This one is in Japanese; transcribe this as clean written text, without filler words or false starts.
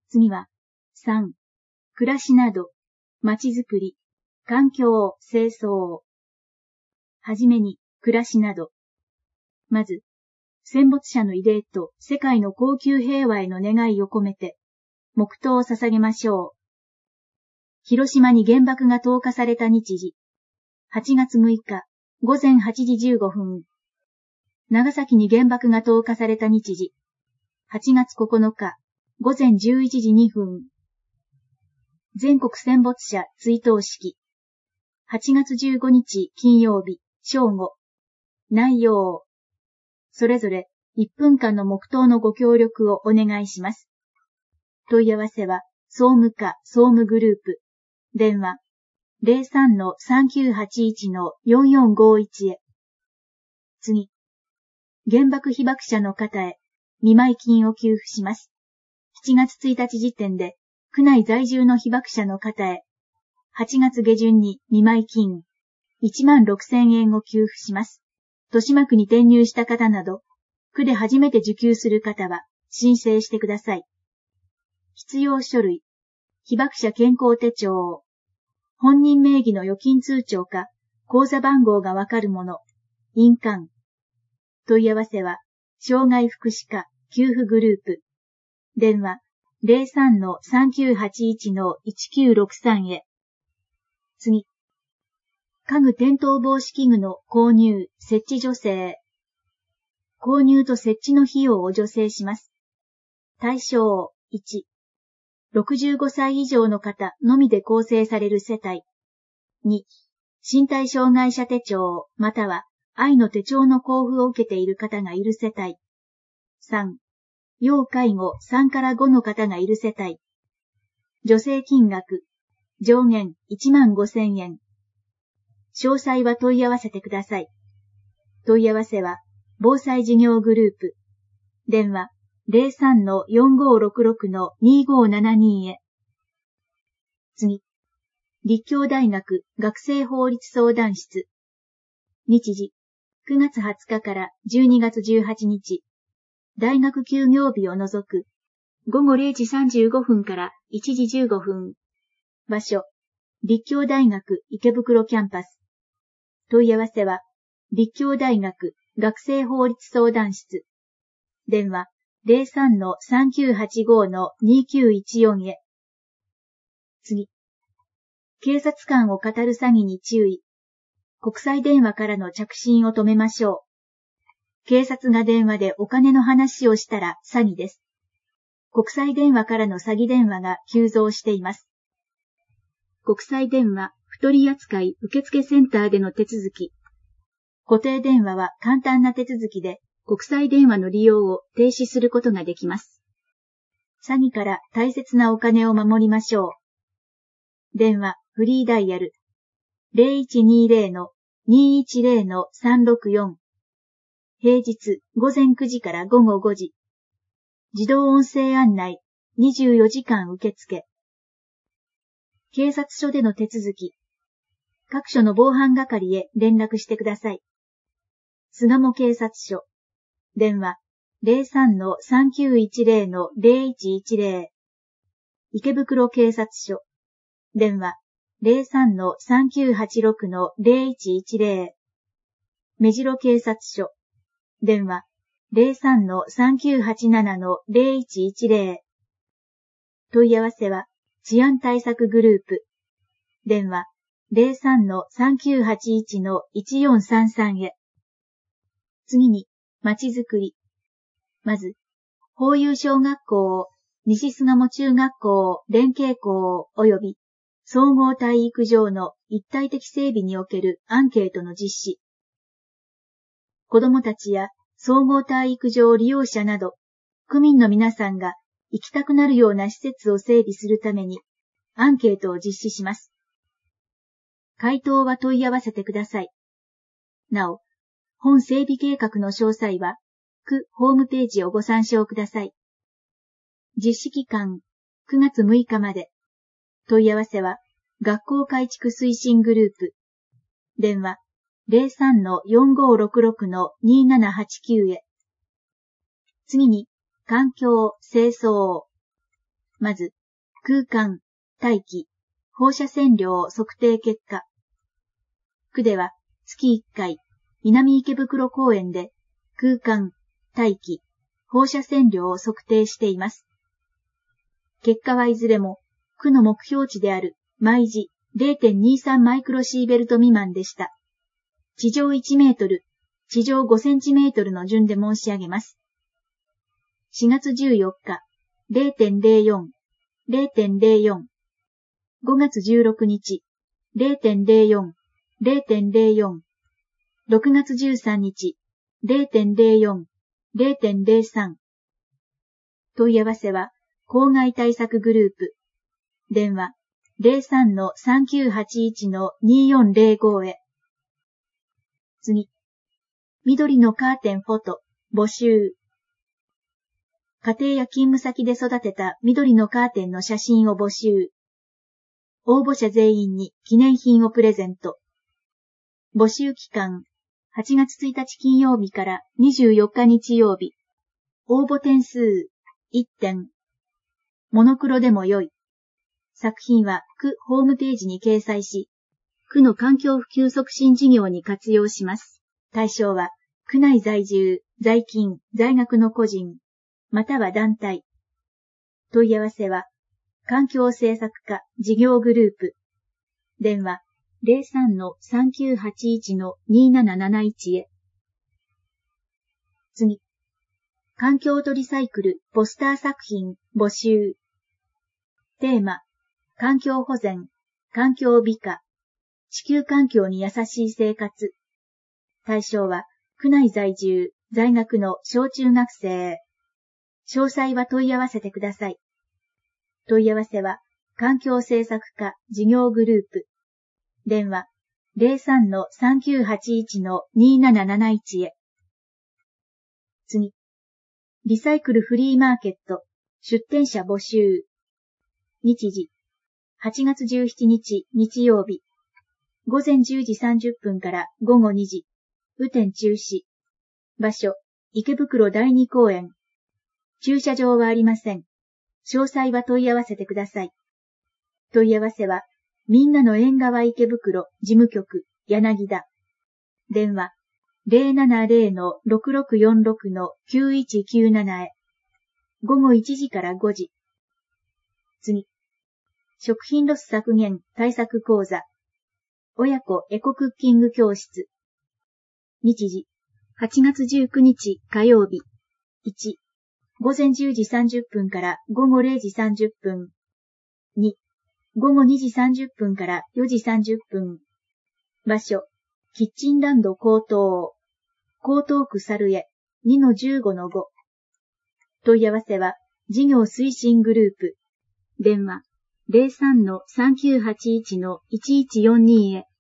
次は、3、暮らしなど、まちづくり、環境、清掃。はじめに、暮らしなど。まず、戦没者の慰霊と世界の恒久平和への願いを込めて、黙祷を捧げましょう。広島に原爆が投下された日時、8月6日、午前8時15分。長崎に原爆が投下された日時、8月9日、午前11時2分。全国戦没者追悼式、8月15日金曜日、正午。内容。それぞれ1分間の黙祷のご協力をお願いします。問い合わせは、総務課総務グループ。電話、03-3981-4451へ。次。原爆被爆者の方へ、見舞金を給付します。7月1日時点で、区内在住の被爆者の方へ、8月下旬に見舞金、16,000円を給付します。豊島区に転入した方など、区で初めて受給する方は、申請してください。必要書類、被爆者健康手帳、本人名義の預金通帳か、口座番号がわかるもの、印鑑。問い合わせは、障害福祉課給付グループ。電話、03-3981-1963へ。次。家具転倒防止器具の購入、設置助成。購入と設置の費用を助成します。対象、1。65歳以上の方のみで構成される世帯。2、身体障害者手帳、または愛の手帳の交付を受けている方がいる世帯。3、要介護3から5の方がいる世帯。助成金額、上限15,000円。詳細は問い合わせてください。問い合わせは、防災事業グループ。電話、03-4566-2572へ。次。立教大学学生法律相談室。日時、9月20日から12月18日。大学休業日を除く。午後0時35分から1時15分。場所、立教大学池袋キャンパス。問い合わせは、立教大学学生法律相談室。電話、03-3985-2914へ。次。警察官を語る詐欺に注意。国際電話からの着信を止めましょう。警察が電話でお金の話をしたら詐欺です。国際電話からの詐欺電話が急増しています。国際電話不取扱受付センターでの手続き。固定電話は簡単な手続きで、国際電話の利用を停止することができます。詐欺から大切なお金を守りましょう。電話、フリーダイヤル。0120-210-364。平日午前9時から午後5時。自動音声案内、24時間受付。警察署での手続き。各所の防犯係へ連絡してください。巣鴨警察署。電話、03-3910-0110。池袋警察署。電話、03-3986-0110。目白警察署。電話、03-3987-0110。問い合わせは、治安対策グループ。電話、03-3981-1433へ。次に、まちづくり。まず、法有小学校、西巣鴨中学校、連携校及び、総合体育場の一体的整備におけるアンケートの実施。子どもたちや総合体育場利用者など、区民の皆さんが行きたくなるような施設を整備するために、アンケートを実施します。回答は問い合わせてください。なお、本整備計画の詳細は、区ホームページをご参照ください。実施期間、9月6日まで。問い合わせは、学校改築推進グループ。電話、03-4566-2789へ。次に、環境、清掃。 まず、空間、大気、放射線量測定結果。区では月1回、南池袋公園で空間、大気、放射線量を測定しています。結果はいずれも、区の目標値である毎時 0.23 マイクロシーベルト未満でした。地上1メートル、地上5センチメートルの順で申し上げます。4月14日、0.04、0.04。5月16日、0.04、0.04。6月13日、0.04、0.03。問い合わせは、公害対策グループ。電話、03-3981-2405 へ。次。緑のカーテンフォト、募集。家庭や勤務先で育てた緑のカーテンの写真を募集。応募者全員に記念品をプレゼント。募集期間、8月1日金曜日から24日日曜日。応募点数、1点。モノクロでも良い。作品は区ホームページに掲載し、区の環境普及促進事業に活用します。対象は、区内在住、在勤、在学の個人、または団体。問い合わせは、環境政策課事業グループ。電話、03-3981-2771 へ。次。環境とリサイクルポスター作品募集。テーマ、環境保全、環境美化、地球環境に優しい生活。対象は、区内在住、在学の小中学生。詳細は問い合わせてください。問い合わせは、環境政策課事業グループ。電話、03-3981-2771 へ。次。リサイクルフリーマーケット、出店者募集。日時、8月17日日曜日。午前10時30分から午後2時。雨天中止。場所、池袋第2公園。駐車場はありません。詳細は問い合わせてください。問い合わせは、みんなの縁側池袋事務局柳田。電話、070-6646-9197 へ。午後1時から5時。次。食品ロス削減対策講座。親子エコクッキング教室。日時、8月19日火曜日。1、午前10時30分から午後0時30分。2、午後2時30分から4時30分。場所、キッチンランド江東。江東区猿江 2-15-5。問い合わせは、事業推進グループ。電話、03-3981-1142 へ。